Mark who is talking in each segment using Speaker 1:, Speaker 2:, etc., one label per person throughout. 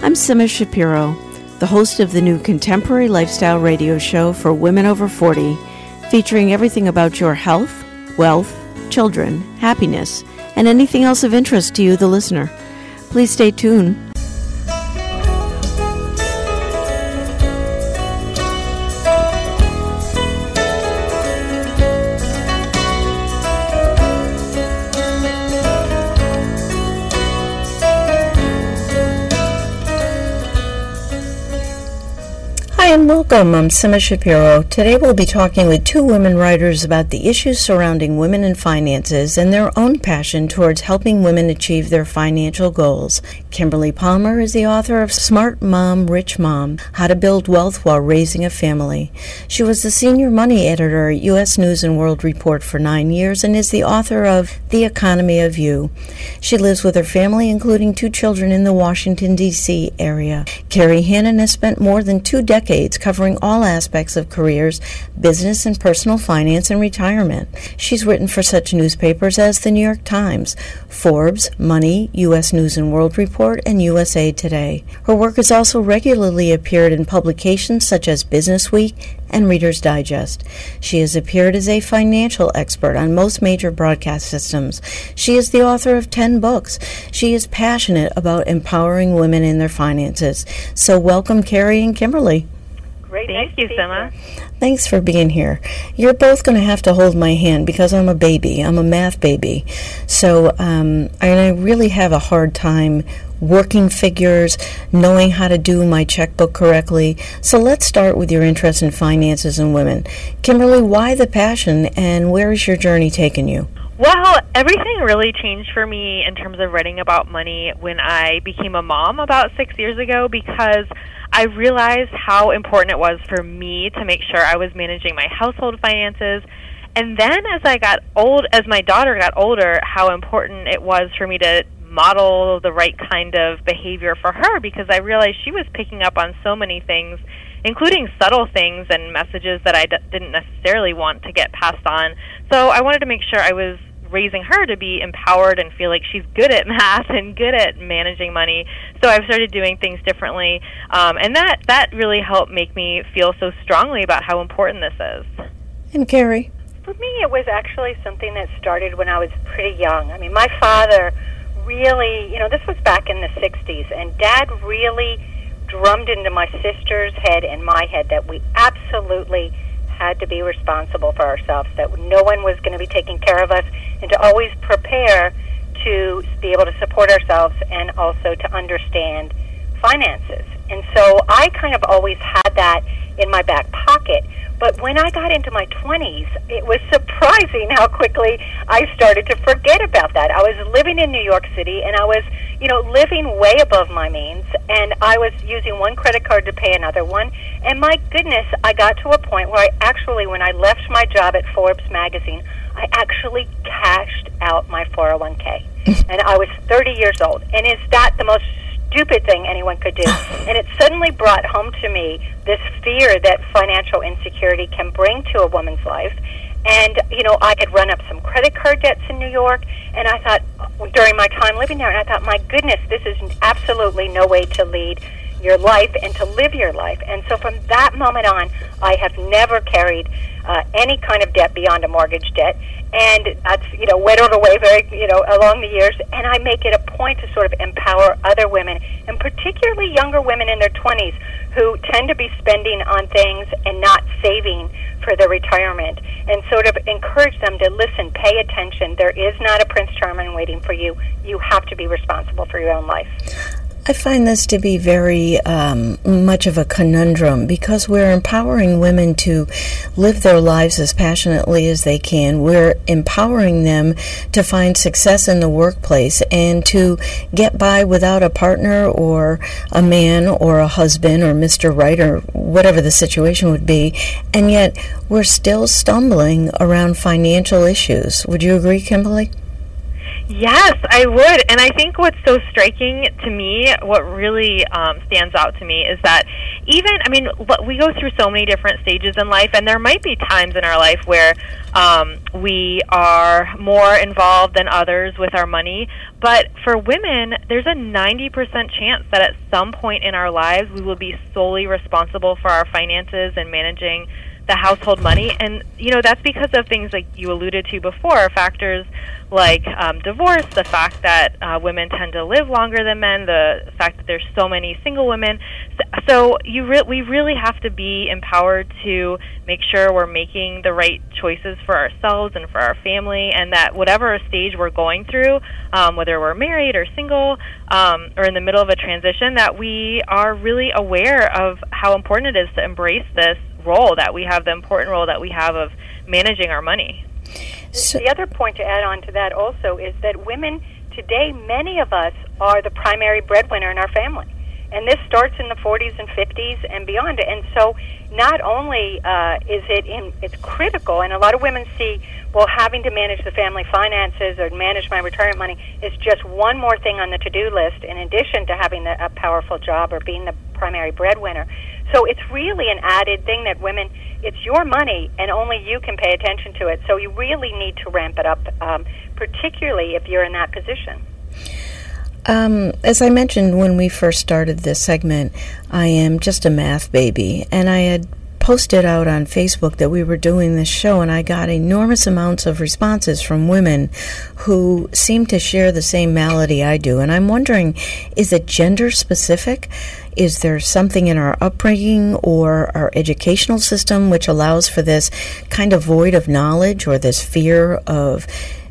Speaker 1: I'm Sima Shapiro, the host of the new contemporary lifestyle radio show for women over 40, featuring everything about your health, wealth, children, happiness, and anything else of interest to you, the listener. Please stay tuned. Hi and welcome. I'm Sima Shapiro. Today we'll be talking with two women writers about the issues surrounding women and finances and their own passion towards helping women achieve their financial goals. Kimberly Palmer is the author of Smart Mom, Rich Mom, How to Build Wealth While Raising a Family. She was the senior money editor at U.S. News & World Report for 9 years and is the author of The Economy of You. She lives with her family, including 2 children in the Washington, D.C. area. Carrie Hannon has spent more than 2 decades covering all aspects of careers, business and personal finance, and retirement. She's written for such newspapers as the New York Times, Forbes, Money, U.S. News & World Report, and USA Today. Her work has also regularly appeared in publications such as Business Week and Reader's Digest. She has appeared as a financial expert on most major broadcast systems. She is the author of 10 books. She is passionate about empowering women in their finances. So welcome, Carrie and Kimberly.
Speaker 2: Great. Thank you, Sima.
Speaker 1: Thanks for being here. You're both going to have to hold my hand because I'm a baby. I'm a math baby. So I really have a hard time working figures, knowing how to do my checkbook correctly. So let's start with your interest in finances and women. Kimberly, why the passion and where is your journey taking you?
Speaker 2: Well, everything really changed for me in terms of writing about money when I became a mom about 6 years ago, because I realized how important it was for me to make sure I was managing my household finances. And then as my daughter got older, how important it was for me to model the right kind of behavior for her, because I realized she was picking up on so many things, including subtle things and messages that I didn't necessarily want to get passed on. So I wanted to make sure I was raising her to be empowered and feel like she's good at math and good at managing money. So I've started doing things differently, and that really helped make me feel so strongly about how important this is.
Speaker 1: And Carrie?
Speaker 3: For me, it was actually something that started when I was pretty young. I mean, my father really, this was back in the 60s, and Dad really drummed into my sister's head and my head that we absolutely had to be responsible for ourselves, that no one was going to be taking care of us, and to always prepare to be able to support ourselves and also to understand finances. And so I kind of always had that in my back pocket. But when I got into my 20s, it was surprising how quickly I started to forget about that. I was living in New York City, and I was, living way above my means, and I was using one credit card to pay another one. And my goodness, I got to a point where when I left my job at Forbes magazine, I actually cashed out my 401k. And I was 30 years old. And is that the most stupid thing anyone could do? And it suddenly brought home to me this fear that financial insecurity can bring to a woman's life. And, I had run up some credit card debts in New York, and I thought, during my time living there, and I thought, my goodness, this is absolutely no way to lead your life and to live your life. And so from that moment on, I have never carried any kind of debt beyond a mortgage debt. And that's, whittled away along the years. And I make it a point to sort of empower other women, and particularly younger women in their 20s who tend to be spending on things and not saving for their retirement, and sort of encourage them to listen, pay attention. There is not a Prince Charming waiting for you. You have to be responsible for your own life.
Speaker 1: I find this to be very much of a conundrum, because we're empowering women to live their lives as passionately as they can. We're empowering them to find success in the workplace and to get by without a partner or a man or a husband or Mr. Right or whatever the situation would be. And yet we're still stumbling around financial issues. Would you agree, Kimberly?
Speaker 2: Yes, I would. And I think what's so striking to me, what really stands out to me is that we go through so many different stages in life, and there might be times in our life where we are more involved than others with our money. But for women, there's a 90% chance that at some point in our lives we will be solely responsible for our finances and managing the household money. And, that's because of things like you alluded to before, factors like divorce, the fact that women tend to live longer than men, the fact that there's so many single women. So we really have to be empowered to make sure we're making the right choices for ourselves and for our family, and that whatever stage we're going through, whether we're married or single or in the middle of a transition, that we are really aware of how important it is to embrace this role that we have, the important role that we have of managing our money.
Speaker 3: So, the other point to add on to that also is that women today, many of us are the primary breadwinner in our family. And this starts in the 40s and 50s and beyond. And so not only it's critical, and a lot of women see, well, having to manage the family finances or manage my retirement money is just one more thing on the to-do list in addition to having a powerful job or being the primary breadwinner. So it's really an added thing that women, it's your money and only you can pay attention to it. So you really need to ramp it up, particularly if you're in that position.
Speaker 1: As I mentioned when we first started this segment, I am just a math baby, and I had posted out on Facebook that we were doing this show, and I got enormous amounts of responses from women who seem to share the same malady I do. And I'm wondering, is it gender specific? Is there something in our upbringing or our educational system which allows for this kind of void of knowledge or this fear of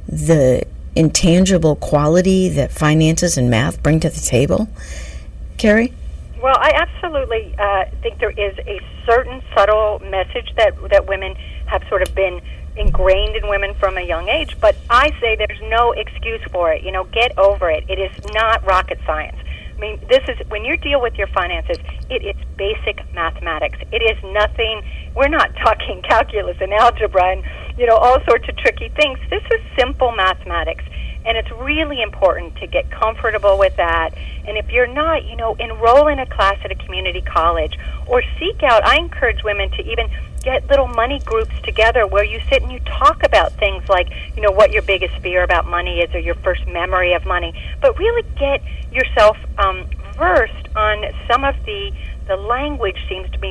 Speaker 1: the intangible quality that finances and math bring to the table? Carrie?
Speaker 3: Well, I absolutely think there is a certain subtle message that women have sort of been ingrained in women from a young age, but I say there's no excuse for it. Get over it. It is not rocket science. I mean, this is, when you deal with your finances, it's basic mathematics. It is nothing, we're not talking calculus and algebra and, all sorts of tricky things. This is simple mathematics. And it's really important to get comfortable with that. And if you're not, enroll in a class at a community college or seek out. I encourage women to even get little money groups together where you sit and you talk about things like, what your biggest fear about money is or your first memory of money. But really get yourself versed on some of the language seems to be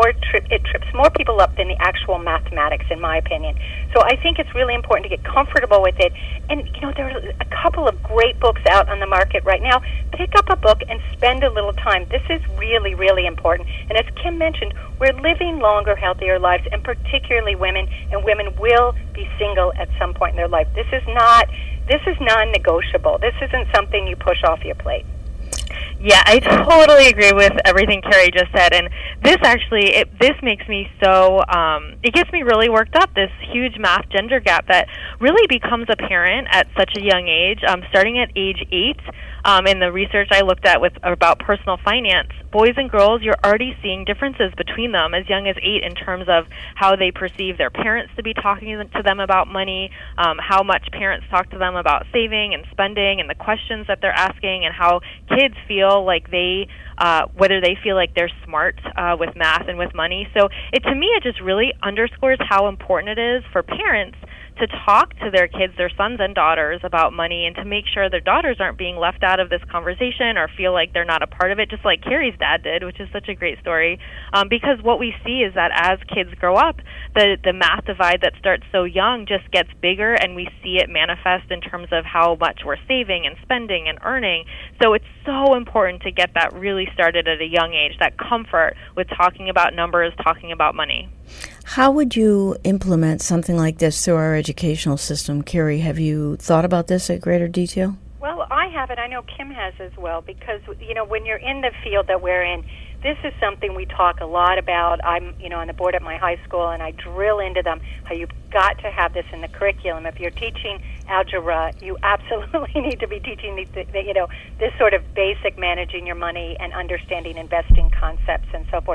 Speaker 3: it trips more people up than the actual mathematics, in my opinion. So I think it's really important to get comfortable with it. And, there are a couple of great books out on the market right now. Pick up a book and spend a little time. This is really, really important. And as Kim mentioned, we're living longer, healthier lives, and particularly women, and women will be single at some point in their life. This is non-negotiable. This isn't something you push off your plate.
Speaker 2: Yeah, I totally agree with everything Carrie just said, and this actually, this makes me so, it gets me really worked up, this huge math gender gap that really becomes apparent at such a young age, starting at age 8. In the research I looked at about personal finance, boys and girls, you're already seeing differences between them as young as 8 in terms of how they perceive their parents to be talking to them about money, how much parents talk to them about saving and spending, and the questions that they're asking, and how kids feel like whether they feel like they're smart with math and with money. So to me, it just really underscores how important it is for parents to talk to their kids, their sons and daughters, about money, and to make sure their daughters aren't being left out of this conversation or feel like they're not a part of it, just like Carrie's dad did, which is such a great story. Because what we see is that as kids grow up, the math divide that starts so young just gets bigger, and we see it manifest in terms of how much we're saving and spending and earning. So it's so important to get that really started at a young age, that comfort with talking about numbers, talking about money.
Speaker 1: How would you implement something like this through our educational system? Carrie, have you thought about this at greater detail?
Speaker 3: Well, I have it. I know Kim has as well, because, when you're in the field that we're in, this is something we talk a lot about. I'm, on the board at my high school, and I drill into them how you've got to have this in the curriculum. If you're teaching algebra, you absolutely need to be teaching this sort of basic managing your money and understanding investing concepts and so forth.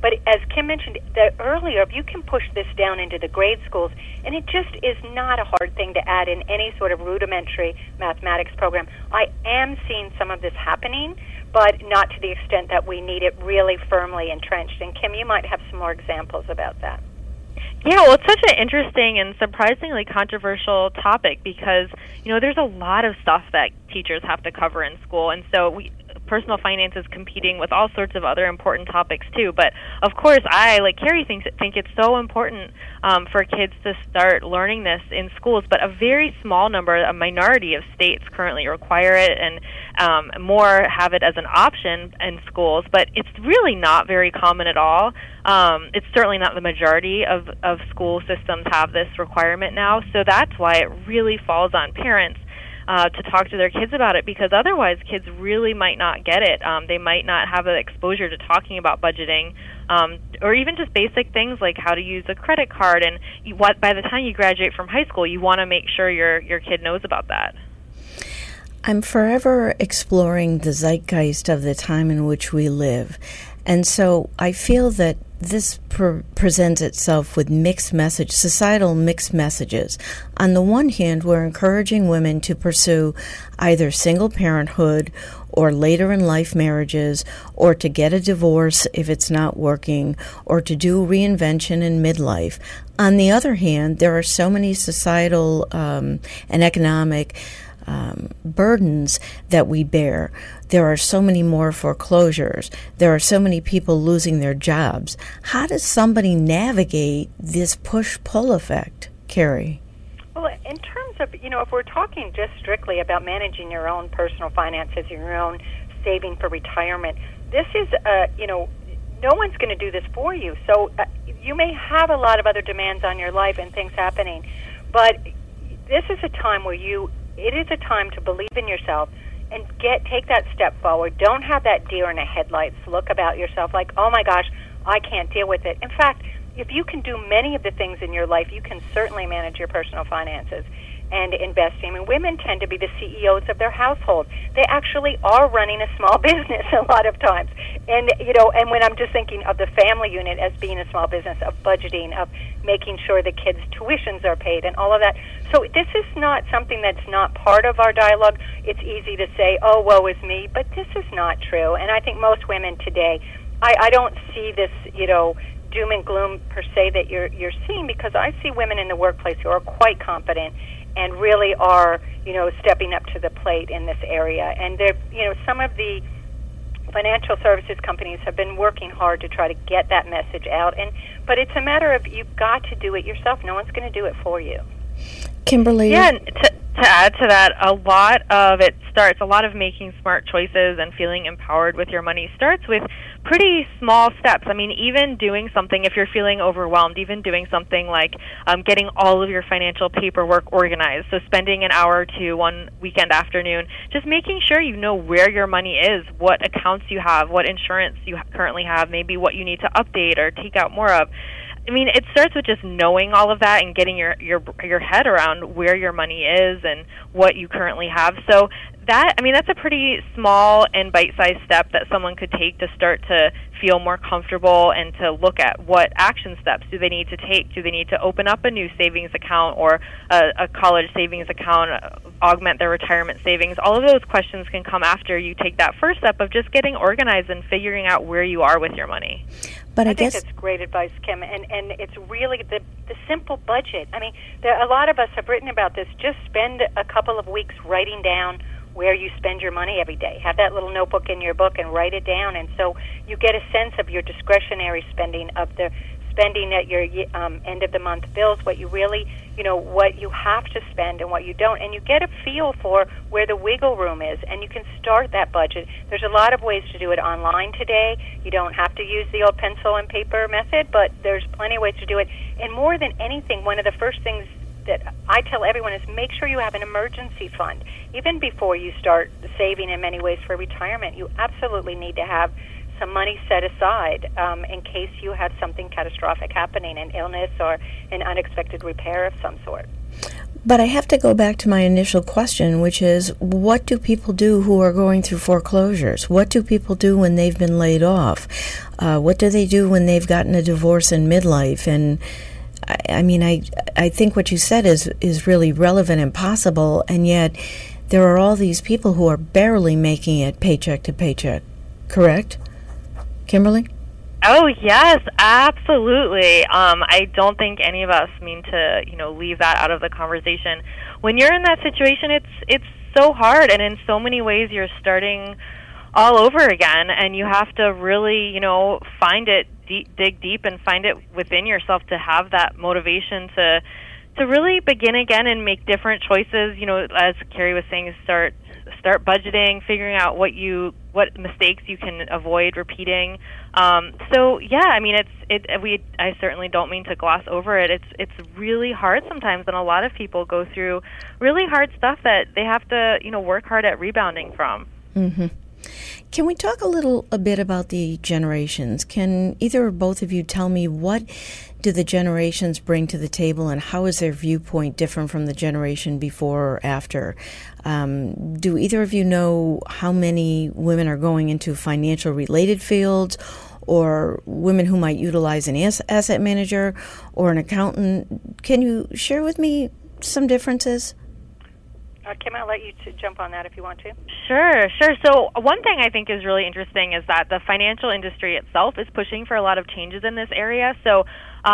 Speaker 3: But as Kim mentioned earlier, if you can push this down into the grade schools, and it just is not a hard thing to add in any sort of rudimentary mathematics program. I am seeing some of this happening, but not to the extent that we need it really firmly entrenched. And Kim, you might have some more examples about that.
Speaker 2: Yeah, well, it's such an interesting and surprisingly controversial topic because, there's a lot of stuff that teachers have to cover in school, and so personal finance is competing with all sorts of other important topics too. But of course, I, like Carrie, think it's so important for kids to start learning this in schools. But a very small number, a minority of states currently require it, and more have it as an option in schools. But it's really not very common at all. It's certainly not the majority of school systems have this requirement now. So that's why it really falls on parents to talk to their kids about it, because otherwise kids really might not get it. They might not have the exposure to talking about budgeting, or even just basic things like how to use a credit card. And by the time you graduate from high school, you want to make sure your kid knows about that.
Speaker 1: I'm forever exploring the zeitgeist of the time in which we live. And so I feel that this presents itself with societal mixed messages. On the one hand, we're encouraging women to pursue either single parenthood or later in life marriages, or to get a divorce if it's not working, or to do reinvention in midlife. On the other hand, there are so many societal and economic burdens that we bear. There are so many more foreclosures. There are so many people losing their jobs. How does somebody navigate this push-pull effect, Carrie?
Speaker 3: Well, in terms of, if we're talking just strictly about managing your own personal finances, your own saving for retirement, this is, no one's going to do this for you. So you may have a lot of other demands on your life and things happening, but this is a time where it is a time to believe in yourself and take that step forward. Don't have that deer in the headlights look about yourself like, oh my gosh, I can't deal with it. In fact, if you can do many of the things in your life, you can certainly manage your personal finances and investing. I mean, women tend to be the CEOs of their household. They actually are running a small business a lot of times. And, and when I'm just thinking of the family unit as being a small business, of budgeting, of making sure the kids' tuitions are paid and all of that. So this is not something that's not part of our dialogue. It's easy to say, oh, woe is me, but this is not true. And I think most women today, I don't see this, doom and gloom per se that you're seeing, because I see women in the workplace who are quite competent and really are, stepping up to the plate in this area. And they're, some of the financial services companies have been working hard to try to get that message out. But it's a matter of you've got to do it yourself. No one's going to do it for you.
Speaker 1: Kimberly?
Speaker 2: Yeah, to add to that, a lot of making smart choices and feeling empowered with your money starts with pretty small steps. I mean, even doing something, if you're feeling overwhelmed, even doing something like getting all of your financial paperwork organized. So spending an hour or two one weekend afternoon, just making sure you know where your money is, what accounts you have, what insurance you currently have, maybe what you need to update or take out more of. I mean, it starts with just knowing all of that and getting your head around where your money is and what you currently have. So that's a pretty small and bite-sized step that someone could take to start to feel more comfortable and to look at what action steps do they need to take. Do they need to open up a new savings account or a college savings account, augment their retirement savings? All of those questions can come after you take that first step of just getting organized and figuring out where you are with your money.
Speaker 1: But I
Speaker 3: think that's great advice, Kim, and it's really the simple budget. I mean, a lot of us have written about this. Just spend a couple of weeks writing down where you spend your money every day. Have that little notebook in your book and write it down, and so you get a sense of your discretionary spending, of the spending at your end of the month bills, what you really, what you have to spend and what you don't, and you get a feel for where the wiggle room is, and you can start that budget. There's a lot of ways to do it online today. You don't have to use the old pencil and paper method, but there's plenty of ways to do it. And more than anything, one of the first things that I tell everyone is make sure you have an emergency fund. Even before you start saving in many ways for retirement, you absolutely need to have some money set aside in case you have something catastrophic happening, an illness or an unexpected repair of some sort.
Speaker 1: But I have to go back to my initial question, which is, what do people do who are going through foreclosures? What do people do when they've been laid off? What do they do when they've gotten a divorce in midlife? And I think what you said is really relevant and possible, and yet there are all these people who are barely making it paycheck to paycheck. Correct, Kimberly?
Speaker 2: Oh, yes, absolutely. I don't think any of us mean to, leave that out of the conversation. When you're in that situation, it's so hard, and in so many ways you're starting all over again, and you have to really, find it, dig deep and find it within yourself to have that motivation to really begin again and make different choices. As Carrie was saying, start budgeting, figuring out what mistakes you can avoid repeating. I certainly don't mean to gloss over it. It's really hard sometimes, and a lot of people go through really hard stuff that they have to, work hard at rebounding from.
Speaker 1: Mm-hmm. Can we talk a bit about the generations? Can either or both of you tell me what do the generations bring to the table, and how is their viewpoint different from the generation before or after? Do either of you know how many women are going into financial related fields, or women who might utilize an asset manager or an accountant? Can you share with me some differences?
Speaker 3: Kim, I'll let you jump on that if you want to.
Speaker 2: Sure. So one thing I think is really interesting is that the financial industry itself is pushing for a lot of changes in this area. So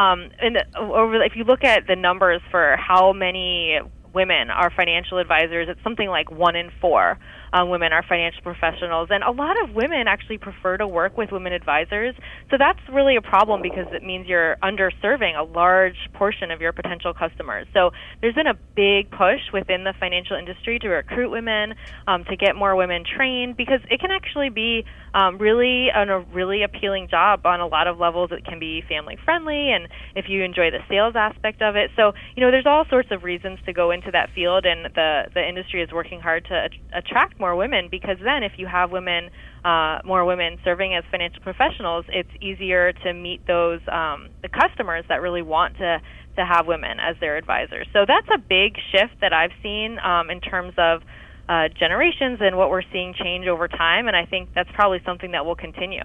Speaker 2: if you look at the numbers for how many women are financial advisors, it's something like 1 in 4 women are financial professionals, and a lot of women actually prefer to work with women advisors. So that's really a problem, because it means you're underserving a large portion of your potential customers. So there's been a big push within the financial industry to recruit women, to get more women trained, because it can actually be a really appealing job on a lot of levels. It can be family friendly, and if you enjoy the sales aspect of it. So there's all sorts of reasons to go into that field, and the industry is working hard to attract more women, because then if you have more women serving as financial professionals, it's easier to meet those the customers that really want to have women as their advisors. So that's a big shift that I've seen in terms of generations and what we're seeing change over time, and I think that's probably something that will continue.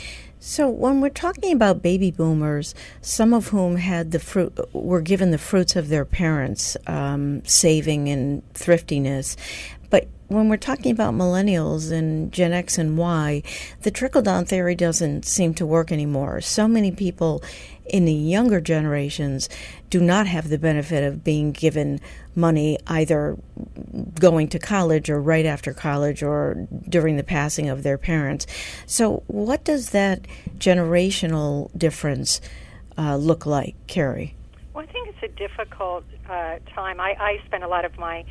Speaker 1: So when we're talking about baby boomers, some of whom were given the fruits of their parents' saving and thriftiness, but when we're talking about millennials and Gen X and Y, the trickle-down theory doesn't seem to work anymore. So many people in the younger generations do not have the benefit of being given money either going to college or right after college or during the passing of their parents. So what does that generational difference look like, Carrie?
Speaker 3: Well, I think it's a difficult time. I spend a lot of my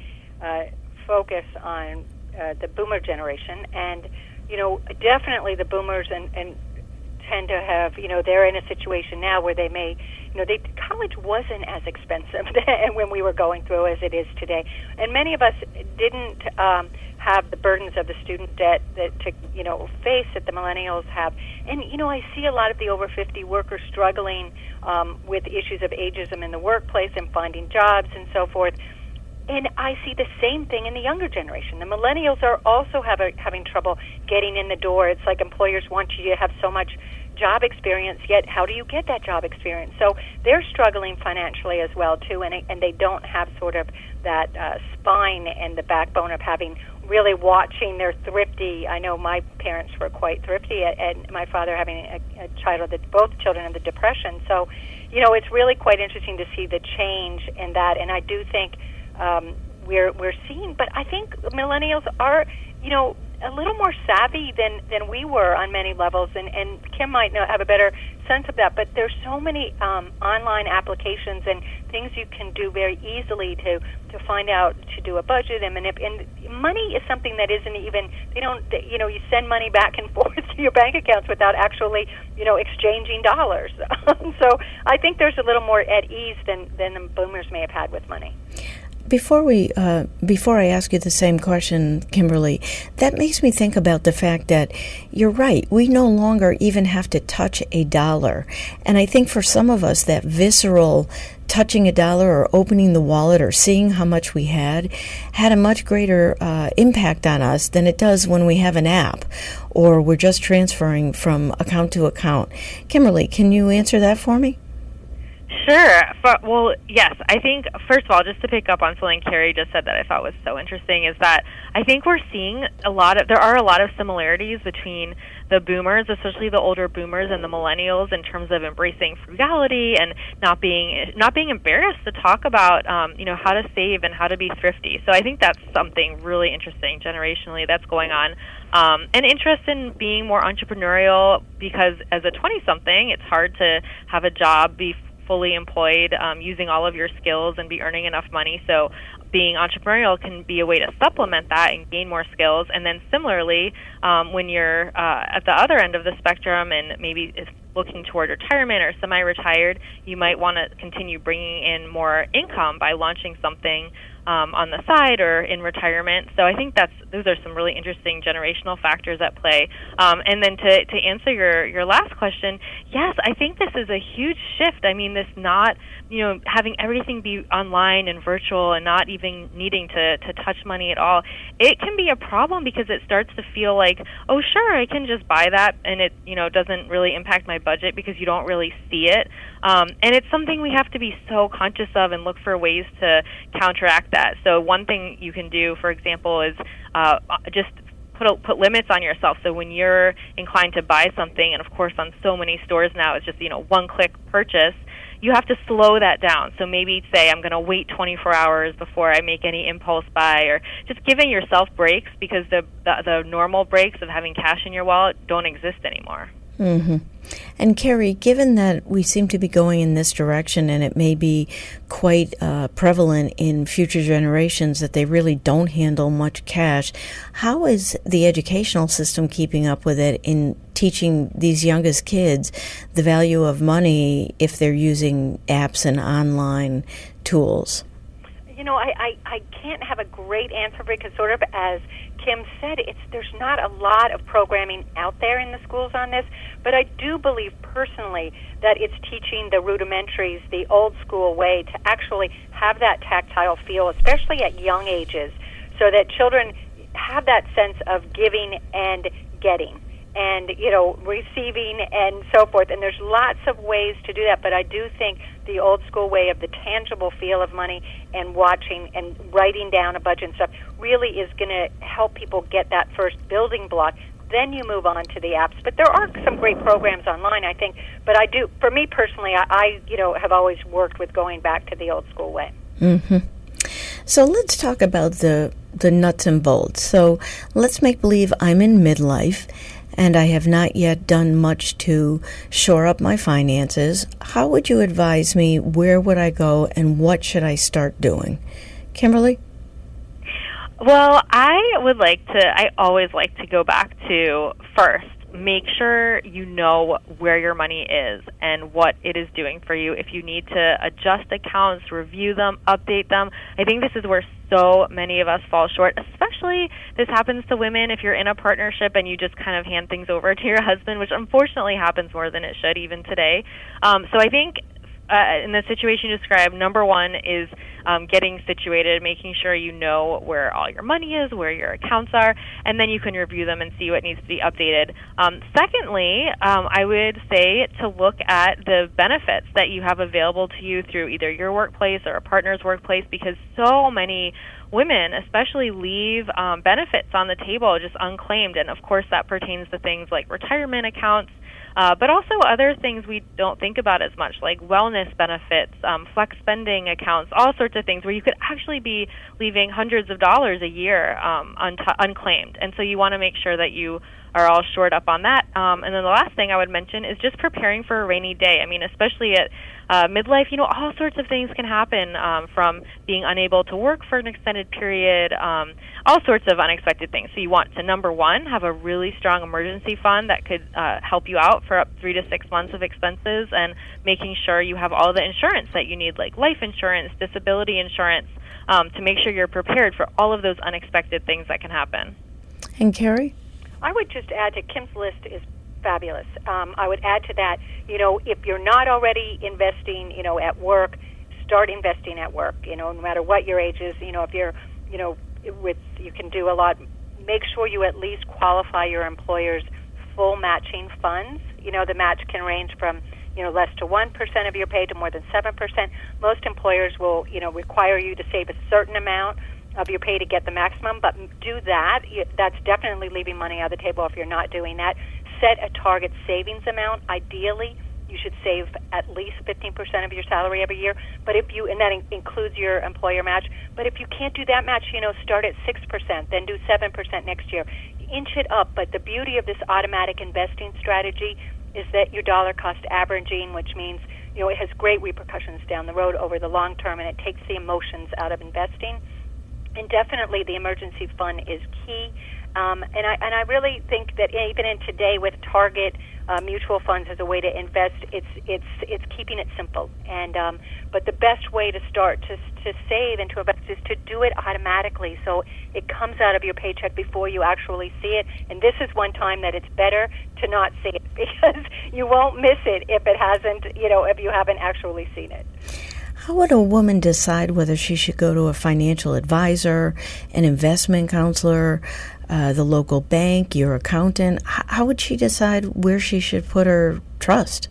Speaker 3: focus on the boomer generation, and definitely the boomers and tend to have, they're in a situation now where they may, college wasn't as expensive when we were going through as it is today, and many of us didn't have the burdens of the student debt to face that the millennials have. And I see a lot of the over 50 workers struggling with issues of ageism in the workplace and finding jobs and so forth. And I see the same thing in the younger generation. The millennials are also having trouble getting in the door. It's like employers want you to have so much job experience, yet how do you get that job experience? So they're struggling financially as well, too, and they don't have sort of that spine and the backbone of really watching their thrifty. I know my parents were quite thrifty, and my father having a child, both children of the Depression. So, it's really quite interesting to see the change in that, and I do think we're seeing, but I think millennials are, a little more savvy than we were on many levels, and Kim might have a better sense of that, but there's so many online applications and things you can do very easily to find out, to do a budget, and money is something that isn't even, you send money back and forth to your bank accounts without actually, exchanging dollars. So I think there's a little more at ease than the boomers may have had with money.
Speaker 1: Before I ask you the same question, Kimberly, that makes me think about the fact that you're right. We no longer even have to touch a dollar. And I think for some of us, that visceral touching a dollar or opening the wallet or seeing how much we had a much greater impact on us than it does when we have an app or we're just transferring from account to account. Kimberly, can you answer that for me?
Speaker 2: Sure. Well, yes. I think, first of all, just to pick up on something Carrie just said that I thought was so interesting is that I think we're seeing there are a lot of similarities between the boomers, especially the older boomers, and the millennials in terms of embracing frugality and not being embarrassed to talk about how to save and how to be thrifty. So I think that's something really interesting generationally that's going on. An interest in being more entrepreneurial, because as a 20-something, it's hard to have a job, be fully employed, using all of your skills and be earning enough money. So being entrepreneurial can be a way to supplement that and gain more skills. And then similarly, when you're at the other end of the spectrum and maybe is looking toward retirement or semi-retired, you might want to continue bringing in more income by launching something on the side or in retirement. So I think those are some really interesting generational factors at play. And then to answer your last question, yes, I think this is a huge shift. I mean, this not, having everything be online and virtual and not even needing to touch money at all, it can be a problem because it starts to feel like, oh, sure, I can just buy that and it, doesn't really impact my budget because you don't really see it. And it's something we have to be so conscious of and look for ways to counteract that. So one thing you can do, for example, is just put limits on yourself. So when you're inclined to buy something, and of course on so many stores now it's just one-click purchase, you have to slow that down. So maybe say I'm going to wait 24 hours before I make any impulse buy, or just giving yourself breaks, because the normal breaks of having cash in your wallet don't exist anymore.
Speaker 1: Mm-hmm. And Carrie, given that we seem to be going in this direction, and it may be quite prevalent in future generations that they really don't handle much cash, how is the educational system keeping up with it in teaching these youngest kids the value of money if they're using apps and online tools?
Speaker 3: I can't have a great answer because, sort of as Kim said, there's not a lot of programming out there in the schools on this, but I do believe personally that it's teaching the rudimentaries the old school way to actually have that tactile feel, especially at young ages, so that children have that sense of giving and getting and, receiving and so forth. And there's lots of ways to do that, but I do think the old school way of the tangible feel of money and watching and writing down a budget and stuff really is going to help people get that first building block. Then you move on to the apps. But there are some great programs online, I think. But for me personally, I have always worked with going back to the old school way.
Speaker 1: Mm-hmm. So let's talk about the nuts and bolts. So let's make believe I'm in midlife and I have not yet done much to shore up my finances. How would you advise me? Where would I go, and what should I start doing? Kimberly?
Speaker 2: Well, I always like to go back to, first, make sure you know where your money is and what it is doing for you. If you need to adjust accounts, review them, update them. I think this is where so many of us fall short, especially this happens to women if you're in a partnership and you just kind of hand things over to your husband, which unfortunately happens more than it should even today. So I think in the situation you described, number one is getting situated, making sure you know where all your money is, where your accounts are, and then you can review them and see what needs to be updated. Secondly, I would say to look at the benefits that you have available to you through either your workplace or a partner's workplace, because so many women especially leave benefits on the table just unclaimed, and of course that pertains to things like retirement accounts, but also other things we don't think about as much, like wellness benefits, flex spending accounts, all sorts of things where you could actually be leaving hundreds of dollars a year unclaimed. And so you want to make sure that you are all shored up on that. And then the last thing I would mention is just preparing for a rainy day. I mean, especially at midlife, all sorts of things can happen, from being unable to work for an extended period, all sorts of unexpected things. So you want to, number one, have a really strong emergency fund that could help you out for up 3 to 6 months of expenses, and making sure you have all the insurance that you need, like life insurance, disability insurance, to make sure you're prepared for all of those unexpected things that can happen.
Speaker 1: And Carrie?
Speaker 3: I would just add to Kim's list is fabulous. I would add to that, if you're not already investing, at work, start investing at work, no matter what your age is. If you're, you can do a lot. Make sure you at least qualify your employer's full matching funds. The match can range from, less to 1% of your pay to more than 7%. Most employers will, require you to save a certain amount of your pay to get the maximum, but do that. That's definitely leaving money on the table if you're not doing that. Set a target savings amount. Ideally, you should save at least 15% of your salary every year, but and that includes your employer match. But if you can't do that match, start at 6%, then do 7% next year. Inch it up, but the beauty of this automatic investing strategy is that your dollar cost averaging, which means, it has great repercussions down the road over the long term, and it takes the emotions out of investing. And definitely the emergency fund is key. And I really think that even in today with Target mutual funds as a way to invest, it's keeping it simple. And but the best way to start to save and to invest is to do it automatically, so it comes out of your paycheck before you actually see it. And this is one time that it's better to not see it, because you won't miss it if it hasn't, if you haven't actually seen it.
Speaker 1: How would a woman decide whether she should go to a financial advisor, an investment counselor, the local bank, your accountant? How would she decide where she should put her trust?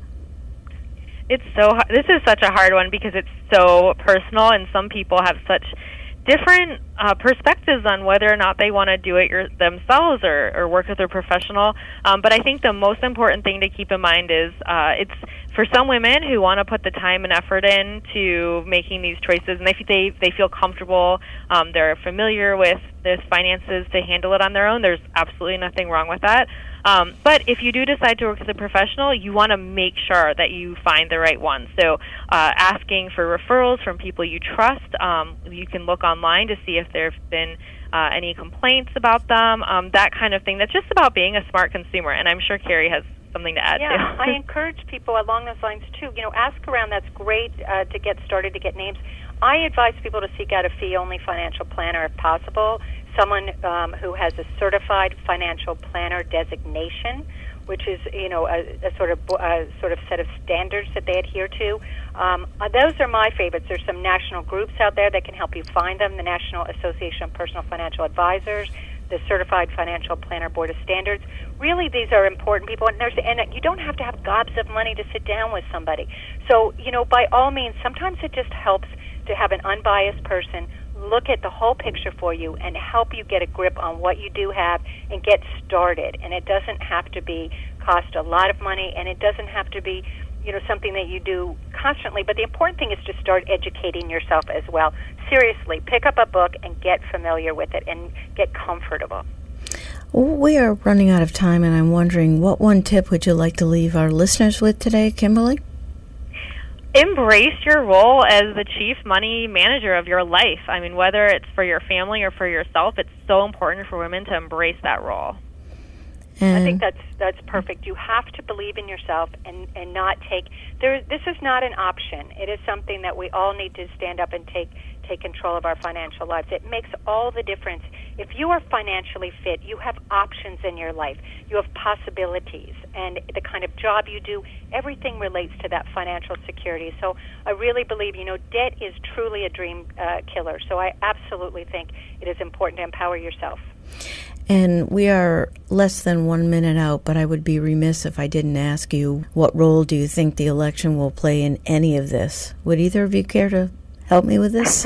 Speaker 2: This is such a hard one, because it's so personal, and some people have such different perspectives on whether or not they want to do it themselves or work with a professional. But I think the most important thing to keep in mind is it's for some women who want to put the time and effort into making these choices, and they feel comfortable, they're familiar with the finances to handle it on their own. There's absolutely nothing wrong with that. But if you do decide to work with a professional, you want to make sure that you find the right one. So asking for referrals from people you trust. You can look online to see if there have been any complaints about them, that kind of thing. That's just about being a smart consumer, and I'm sure Carrie has something to add to.
Speaker 3: Yeah, I encourage people along those lines too. Ask around. That's great to get started, to get names. I advise people to seek out a fee-only financial planner if possible, someone who has a certified financial planner designation, which is a sort of set of standards that they adhere to. Those are my favorites. There's some national groups out there that can help you find them: the National Association of Personal Financial Advisors, the Certified Financial Planner Board of Standards. Really, these are important people, and you don't have to have gobs of money to sit down with somebody. So, by all means, sometimes it just helps to have an unbiased person look at the whole picture for you and help you get a grip on what you do have and get started. And it doesn't have to cost a lot of money, and it doesn't have to be something that you do constantly. But the important thing is to start educating yourself as well. Seriously, pick up a book and get familiar with it and get comfortable.
Speaker 1: Well, we are running out of time, and I'm wondering, what one tip would you like to leave our listeners with today, Kimberly?
Speaker 2: Embrace your role as the chief money manager of your life. I mean, whether it's for your family or for yourself, it's so important for women to embrace that role.
Speaker 3: I think that's perfect. You have to believe in yourself and not take this is not an option. It is something that we all need to stand up and take control of our financial lives. It makes all the difference. If you are financially fit, you have options in your life. You have possibilities, and the kind of job you do, everything relates to that financial security. So I really believe, debt is truly a dream killer. So I absolutely think it is important to empower yourself.
Speaker 1: And we are less than 1 minute out, but I would be remiss if I didn't ask you, what role do you think the election will play in any of this? Would either of you care to help me with this?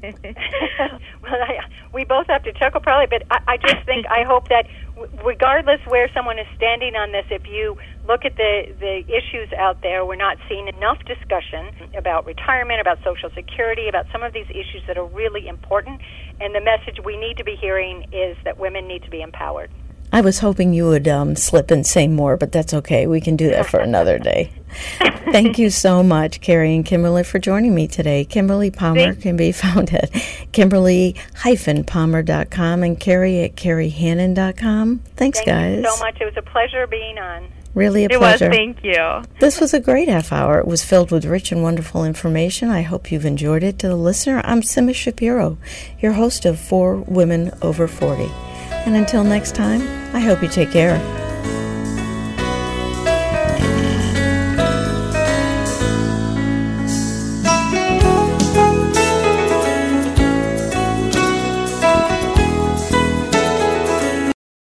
Speaker 3: Well, we both have to chuckle probably, but I just think, I hope that regardless where someone is standing on this, if you look at the issues out there, we're not seeing enough discussion about retirement, about Social Security, about some of these issues that are really important. And the message we need to be hearing is that women need to be empowered.
Speaker 1: I was hoping you would slip and say more, but that's okay. We can do that for another day. Thank you so much, Carrie and Kimberly, for joining me today. Kimberly Palmer can be found at Kimberly-Palmer.com and Carrie at CarrieHannon.com. Thanks, guys.
Speaker 3: Thank you so much. It was a pleasure being on.
Speaker 1: Really a pleasure.
Speaker 2: It was, thank you.
Speaker 1: This was a great half hour. It was filled with rich and wonderful information. I hope you've enjoyed it. To the listener, I'm Sima Shapiro, your host of 4 Women Over 40. And until next time, I hope you take care.